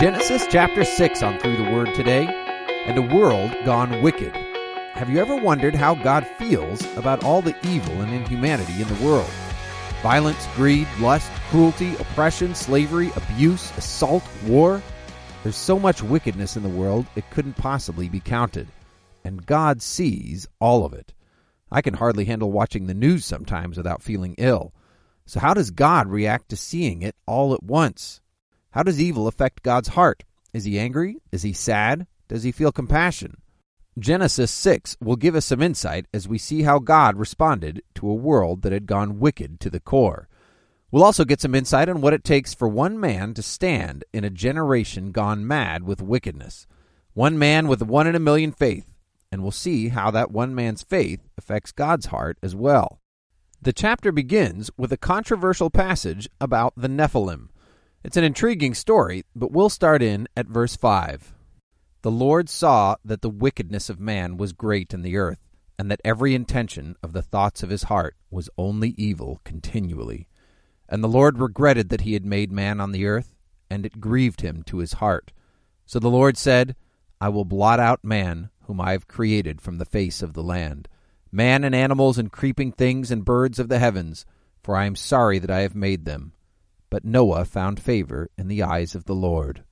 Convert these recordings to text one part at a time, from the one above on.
Genesis chapter 6 on Through the Word today, and a world gone wicked. Have you ever wondered how God feels about all the evil and inhumanity in the world? Violence, greed, lust, cruelty, oppression, slavery, abuse, assault, war. There's so much wickedness in the world it couldn't possibly be counted. And God sees all of it. I can hardly handle watching the news sometimes without feeling ill. So how does God react to seeing it all at once? How does evil affect God's heart? Is he angry? Is he sad? Does he feel compassion? Genesis 6 will give us some insight as we see how God responded to a world that had gone wicked to the core. We'll also get some insight on what it takes for one man to stand in a generation gone mad with wickedness. One man with 1 in a million faith, and we'll see how that one man's faith affects God's heart as well. The chapter begins with a controversial passage about the Nephilim. It's an intriguing story, but we'll start in at verse 5. The Lord saw that the wickedness of man was great in the earth, and that every intention of the thoughts of his heart was only evil continually. And the Lord regretted that he had made man on the earth, and it grieved him to his heart. So the Lord said, I will blot out man, whom I have created from the face of the land, man and animals and creeping things and birds of the heavens, for I am sorry that I have made them. But Noah found favor in the eyes of the Lord.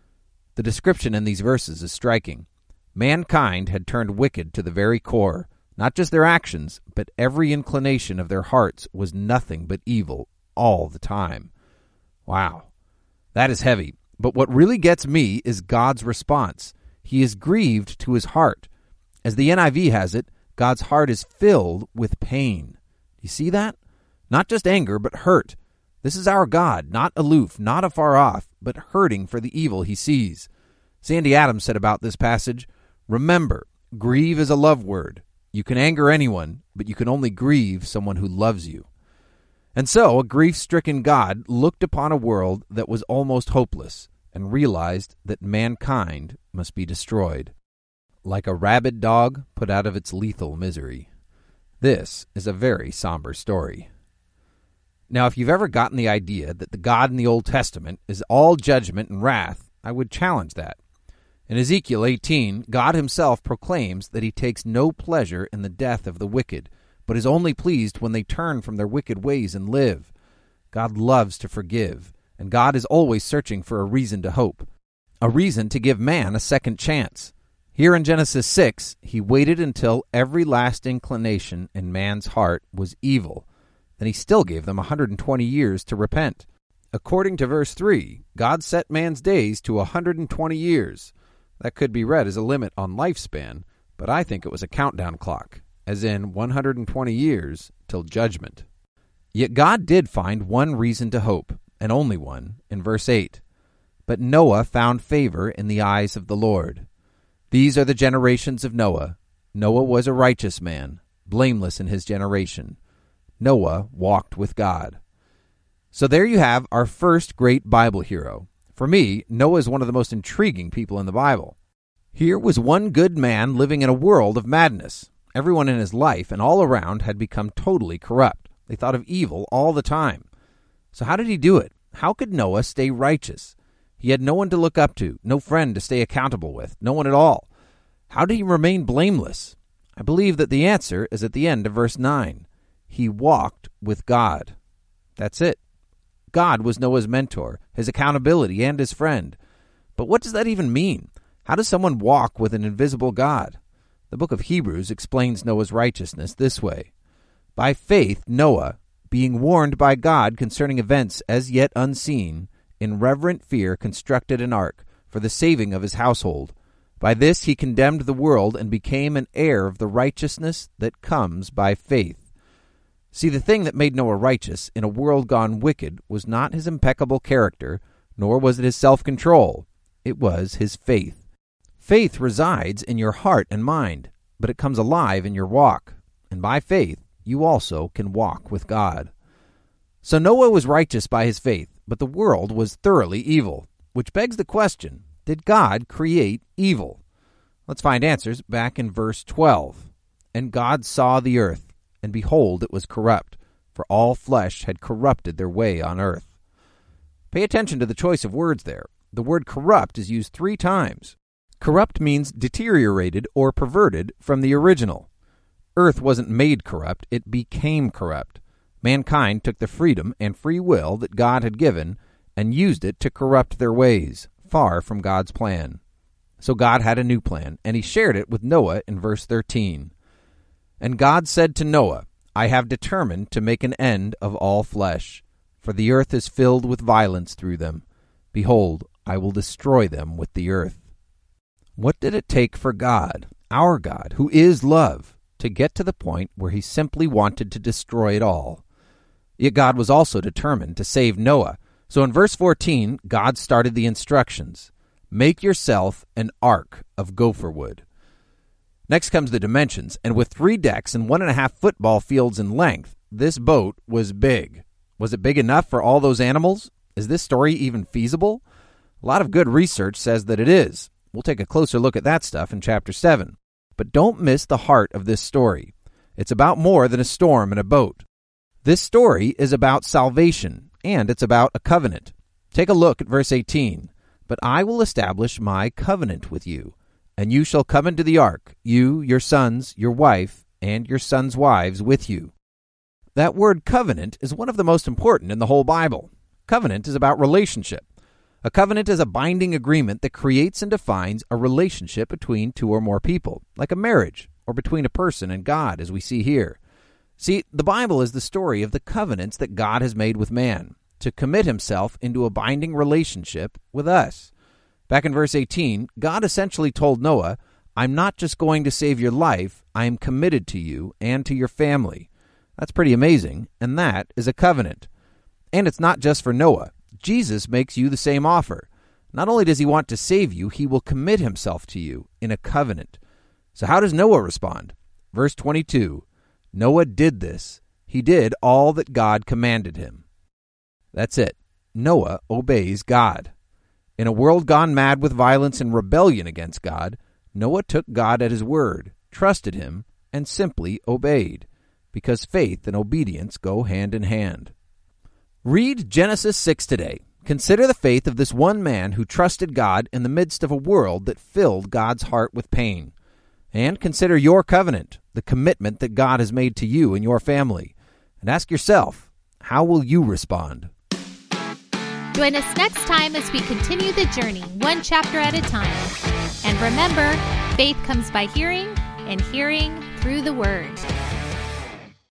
The description in these verses is striking. Mankind had turned wicked to the very core. Not just their actions, but every inclination of their hearts was nothing but evil all the time. Wow, that is heavy. But what really gets me is God's response. He is grieved to his heart. As the NIV has it, God's heart is filled with pain. You see that? Not just anger, but hurt. This is our God, not aloof, not afar off, but hurting for the evil he sees. Sandy Adams said about this passage, remember, grieve is a love word. You can anger anyone, but you can only grieve someone who loves you. And so a grief-stricken God looked upon a world that was almost hopeless and realized that mankind must be destroyed. Like a rabid dog put out of its lethal misery. This is a very somber story. Now, if you've ever gotten the idea that the God in the Old Testament is all judgment and wrath, I would challenge that. In Ezekiel 18, God himself proclaims that he takes no pleasure in the death of the wicked, but is only pleased when they turn from their wicked ways and live. God loves to forgive, and God is always searching for a reason to hope, a reason to give man a second chance. Here in Genesis 6, he waited until every last inclination in man's heart was evil. Then he still gave them 120 years to repent. According to verse 3, God set man's days to 120 years. That could be read as a limit on lifespan, but I think it was a countdown clock, as in 120 years till judgment. Yet God did find one reason to hope, and only one, in verse 8. But Noah found favor in the eyes of the Lord. These are the generations of Noah. Noah was a righteous man, blameless in his generation. Noah walked with God. So there you have our first great Bible hero. For me, Noah is one of the most intriguing people in the Bible. Here was one good man living in a world of madness. Everyone in his life and all around had become totally corrupt. They thought of evil all the time. So how did he do it? How could Noah stay righteous? He had no one to look up to, no friend to stay accountable with, no one at all. How did he remain blameless? I believe that the answer is at the end of verse 9. He walked with God. That's it. God was Noah's mentor, his accountability, and his friend. But what does that even mean? How does someone walk with an invisible God? The book of Hebrews explains Noah's righteousness this way. By faith, Noah, being warned by God concerning events as yet unseen, in reverent fear constructed an ark for the saving of his household. By this he condemned the world and became an heir of the righteousness that comes by faith. See, the thing that made Noah righteous in a world gone wicked was not his impeccable character, nor was it his self-control. It was his faith. Faith resides in your heart and mind, but it comes alive in your walk. And by faith, you also can walk with God. So Noah was righteous by his faith, but the world was thoroughly evil, which begs the question, did God create evil? Let's find answers back in verse 12. And God saw the earth, and behold, it was corrupt, for all flesh had corrupted their way on earth. Pay attention to the choice of words there. The word corrupt is used 3 times. Corrupt means deteriorated or perverted from the original. Earth wasn't made corrupt, it became corrupt. Mankind took the freedom and free will that God had given and used it to corrupt their ways, far from God's plan. So God had a new plan, and he shared it with Noah in verse 13. And God said to Noah, I have determined to make an end of all flesh, for the earth is filled with violence through them. Behold, I will destroy them with the earth. What did it take for God, our God, who is love, to get to the point where he simply wanted to destroy it all? Yet God was also determined to save Noah. So in verse 14, God started the instructions. Make yourself an ark of gopher wood. Next comes the dimensions, and with 3 decks and 1.5 football fields in length, this boat was big. Was it big enough for all those animals? Is this story even feasible? A lot of good research says that it is. We'll take a closer look at that stuff in chapter 7. But don't miss the heart of this story. It's about more than a storm and a boat. This story is about salvation, and it's about a covenant. Take a look at verse 18. But I will establish my covenant with you, and you shall come into the ark, you, your sons, your wife, and your sons' wives with you. That word covenant is one of the most important in the whole Bible. Covenant is about relationship. A covenant is a binding agreement that creates and defines a relationship between 2 or more people, like a marriage, or between a person and God, as we see here. See, the Bible is the story of the covenants that God has made with man, to commit himself into a binding relationship with us. Back in verse 18, God essentially told Noah, I'm not just going to save your life, I am committed to you and to your family. That's pretty amazing, and that is a covenant. And it's not just for Noah. Jesus makes you the same offer. Not only does he want to save you, he will commit himself to you in a covenant. So how does Noah respond? Verse 22, Noah did this. He did all that God commanded him. That's it. Noah obeys God. In a world gone mad with violence and rebellion against God, Noah took God at his word, trusted him, and simply obeyed, because faith and obedience go hand in hand. Read Genesis 6 today. Consider the faith of this one man who trusted God in the midst of a world that filled God's heart with pain. And consider your covenant, the commitment that God has made to you and your family. And ask yourself, how will you respond? Join us next time as we continue the journey, one chapter at a time. And remember, faith comes by hearing, and hearing through the Word.